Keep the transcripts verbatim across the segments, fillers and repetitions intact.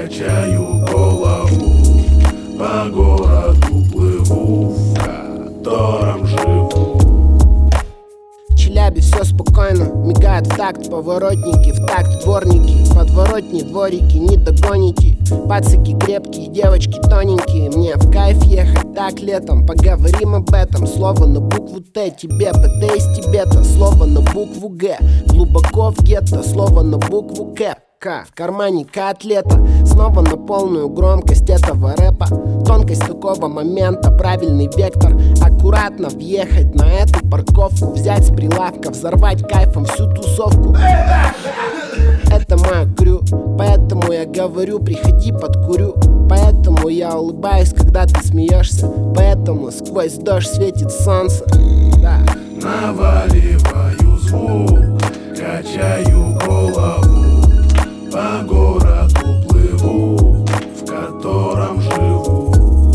Качаю голову, по городу плыву, в котором живу. В Челябе все спокойно, мигают в такт поворотники, в такт дворники, подворотни, дворики, не догоните. Пацики крепкие, девочки тоненькие, мне в кайф ехать так летом. Поговорим об этом, слово на букву Т, тебе БТ из Тибета, слово на букву Г, глубоко в гетто, слово на букву К. К. В кармане котлета, снова на полную громкость этого рэпа. Тонкость такого момента, правильный вектор. Аккуратно въехать на эту парковку, взять с прилавка, взорвать кайфом всю тусовку. Это моя крю, поэтому я говорю, приходи подкурю. Поэтому я улыбаюсь, когда ты смеешься. Поэтому сквозь дождь светит солнце. Да. Наваливаю звук, качаю голову, по городу плыву, в котором живу.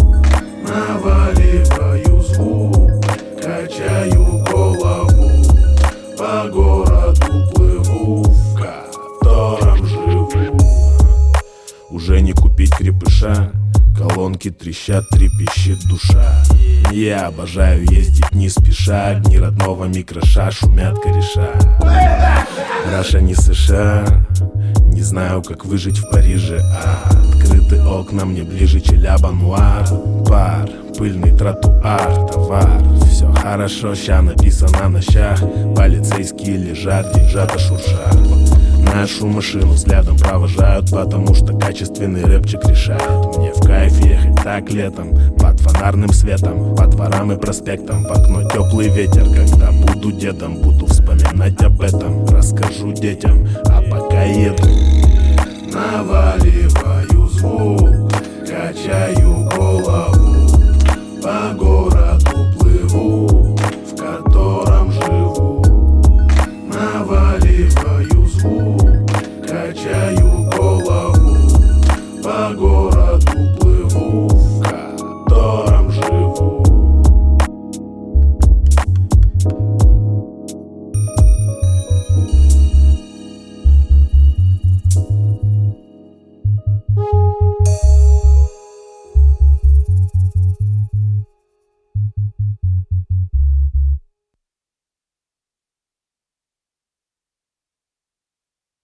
Наваливаю звук, качаю голову, по городу плыву, в котором живу. Уже не купить крепыша, колонки трещат, трепещет душа. Я обожаю ездить не спеша, огни родного микроша шумят кореша. Раша не США, не знаю, как выжить в Париже, а открыты окна, мне ближе Челяба нуар. Пар, пыльный тротуар, товар, все хорошо, ща написано на щах. Полицейские лежат, лежат, а шуршат. Нашу машину взглядом провожают, потому что качественный рэпчик решает. Мне в кайф ехать так летом, под фонарным светом, по дворам и проспектам, в окно теплый ветер. Когда буду дедом, буду вспоминать об этом, расскажу детям, а пока еду